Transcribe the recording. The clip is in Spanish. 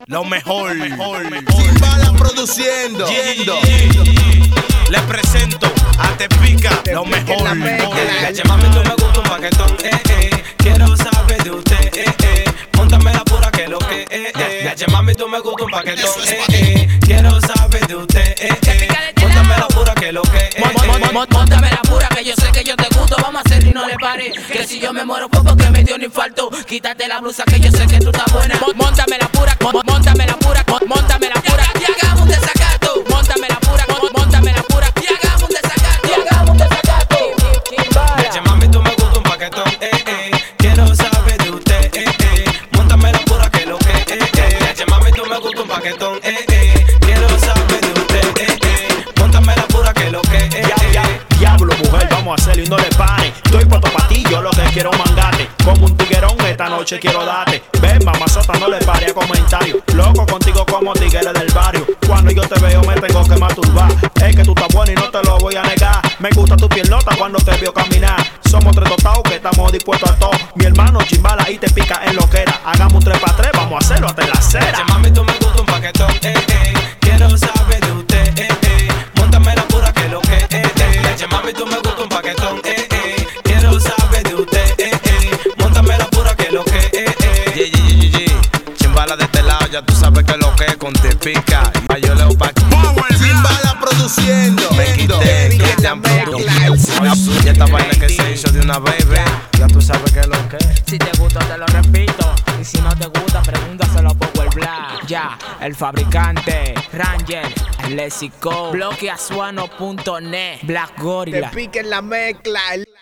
Lo mejor. Sin balas produciendo. Les presento a Te Pica, lo mejor. Mami, tú me gusta un paquetón, quiero saber de usted, Móntame la pura que lo que, Mami, tú me gusta un paquetón, quiero saber de usted, Móntame la pura que lo que, Móntame la pura que yo sé que yo te gusto. Vamos a hacerlo y no le pare. Que si yo me muero fue porque me dio un infarto. Quítate la blusa que yo sé que tú estás buena. Móntame la pura, móntame la pura, móntame la pura. Y hagamos un desacato. Móntame la pura, móntame la pura. Y hagamos un desacato. Y hagamos un desacato. Mami, tú me gusta un paquetón, quiero saber de usted, Móntame la pura que lo que, Mami, tú me gusta un paquetón, quiero saber de usted, Móntame la pura que lo que, Diablo, mujer, vamos a hacerlo y no le pare. Estoy puesto pa' ti, yo lo que quiero mangarte. Como un tiguerón, esta noche quiero darte. Ven, mamazota, no le pare a comentario. Loco contigo como tigre del barrio. Cuando yo te veo me tengo que masturbar. Es que tú estás bueno y no te lo voy a negar. Me gusta tu pielota cuando te veo caminar. Somos tres dotados que estamos dispuestos a todo. Mi hermano chimbala y Te Pica en lo que era. Hagamos un 3 pa' 3, vamos a hacerlo hasta en la acera. Mami, tú me gusta un paquetón, quiero saber de usted, Móntame la pura que lo que, Mami, tú me gusta un paquetón, quiero saber de usted, Móntame la pura que lo que, Chimbala de este lado, ya tú sabes que lo que es con Te Pica. Yo leo pa' aquí. Sin balas produciendo. Me quité, Cristian Bruto. Ya esta vaina que se hizo de una baby. Ya tú sabes que lo que es. Si te gusta te lo repito. Y si no te gusta pregúntaselo a Power Black. Ya, el fabricante Ranger, Lesico, bloqueasuano.net, Black Gorilla. Te Pica en la mezcla.